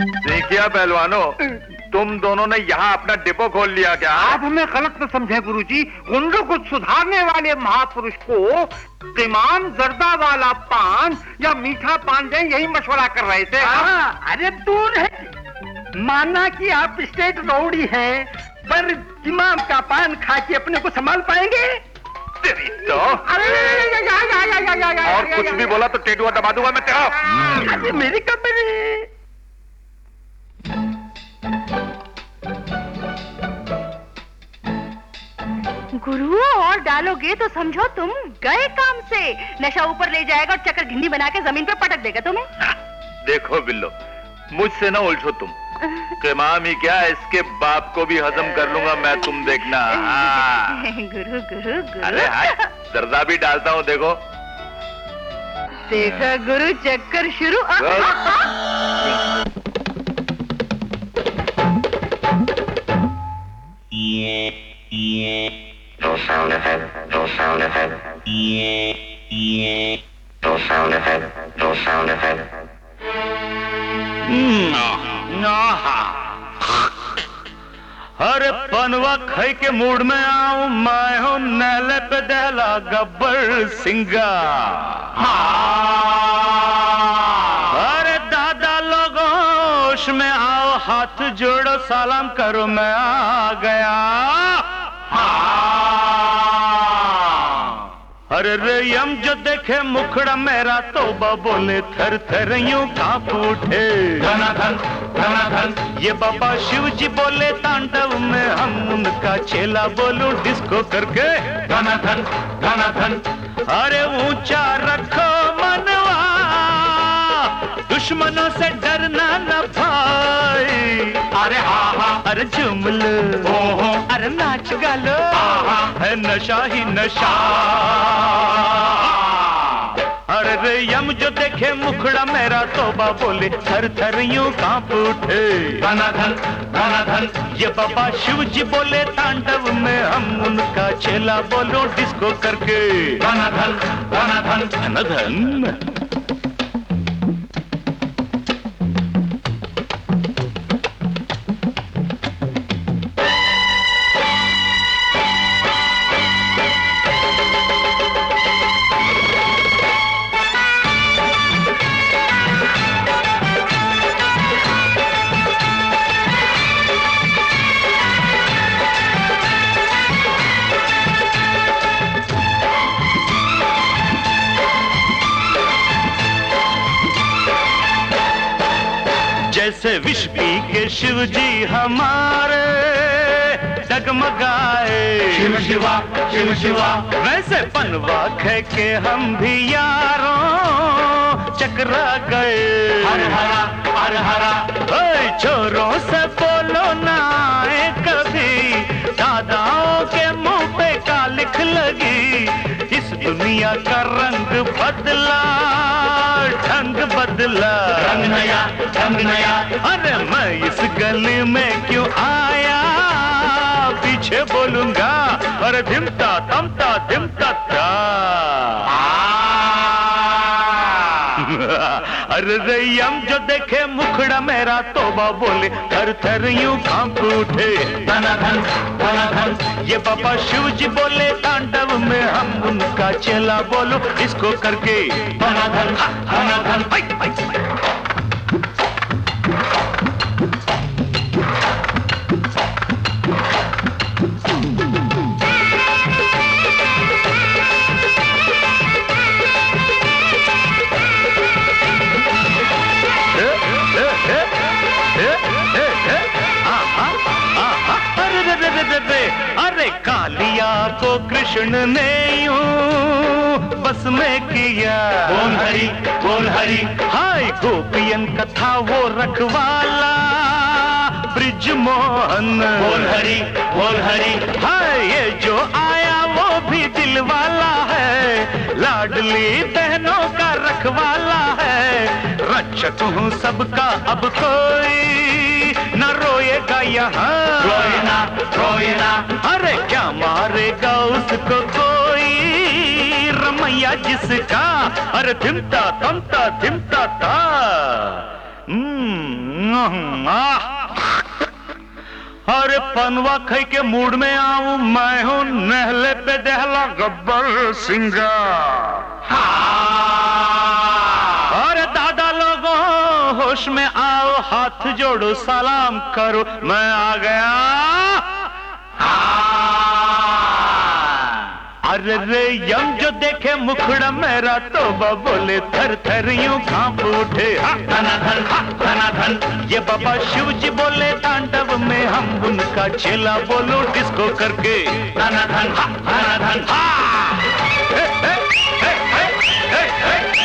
देखिए पहलवानों, तुम दोनों ने यहाँ अपना डिपो खोल लिया क्या? आप हमें गलत न समझे गुरुजी। गुंडों को सुधारने वाले महापुरुष को इमाम जर्दा वाला पान या मीठा पान दें, यही मशवरा कर रहे थे। अरे दूर है, माना कि आप स्टेट रौडी हैं, पर इमाम का पान खा के अपने को संभाल पाएंगे? तो और कुछ भी बोला तो टेटुआ दबा दूंगा मैं तेरा। अरे मेरी कंपनी। गुरु और डालोगे तो समझो तुम गए काम से। नशा ऊपर ले जाएगा और चक्कर घिंडी बना के जमीन पे पटक देगा तुम्हें। देखो बिल्लो, मुझसे ना उलझो तुम। इमाम ही क्या, इसके बाप को भी हजम कर लूंगा मैं, तुम देखना। गुरु गुरु गुरु। अरे हाँ, दर्दा भी डालता हूँ देखो। देखा गुरु, चक्कर शुरू। No sound effect, no sound effect. No sound effect, no sound effect. अरे पनवा खाई के मूड में आऊं, मैं हूं नैले पे दहला गब्बर सिंगा। अरे दादा लोगों होश में आओ, हाथ जोड़ो सलाम करो, मैं आ गया। अरे रेयम जो देखे मुखड़ा मेरा, तौबा बोले थर थर यूं कांप उठे। धनाधन धनाधन ये बाबा शिव जी बोले तांडव में, हम उनका चेला बोलूं डिस्को करके। धनाधन धनाधन अरे ऊंचा रखो मनवा, दुश्मनों से डरना न भाई। अरे हाँ हाँ, अरे झूम लो, ओहो अरे नाच गा लो, है नशा ही नशा। अरे रे यम जो देखे मुखड़ा मेरा, तौबा बोले थर थर यूं कांप उठे। धनाधन धनाधन ये बाबा शिव जी बोले तांडव में, हम उनका चेला बोलो डिस्को करके। धनाधन धनाधन धनाधन। जैसे विष पी के शिव जी हमारे डगमगाए, शिव शिवा शिव शिवा, वैसे पनवा खे के हम भी यारों चकरा गए। हर हरा हर हरा छोरों से बोलो ना आए कभी, दादाओं के मुंह पे का लिख लगी। इस दुनिया का रंग बदला, ढंग बदला, रंग नया ढंग नया। अरे मैं इस गली में क्यों आया, पीछे बोलूंगा। अरे धिमता तमता धिमता था। अरे रैयम जो देखे मुखड़ा मेरा, तौबा बोले थर थर यूं कांप उठे। धनाधन धनाधन ये बाबा शिव जी बोले तांडव में, हम उनका चेला बोलो इसको करके। धनाधन धनाधन अरे कालिया को कृष्ण ने यूं बस में किया। बोल हरी बोल हरी, हाय गोपियन कथा वो रखवाला ब्रिज मोहन। बोल हरी, हाय ये जो आया वो भी दिल वाला है, लाडली बहनों का रखवाला है। रक्षक हूँ सबका अब कोई न रोएगा यहाँ। रोए ना अरे क्या मारेगा उसको कोई, रमैया जिसका। अरे धिमता थमता धिमता था। अरे पनवा खई के मूड में आऊं मैं हूं नहले पे दहला गब्बर सिंगार। अरे दादा लोगों होश में आओ हाथ जोड़ो सलाम करो मैं आ गया। अरे रे यम जो देखे मुखड़ा मेरा तोबा बोले थर थर यूं कांप उठे। धनाधन ये बाबा शिव जी बोले तांडव में हम उनका चेला बोलो डिस्को करके। धनाधन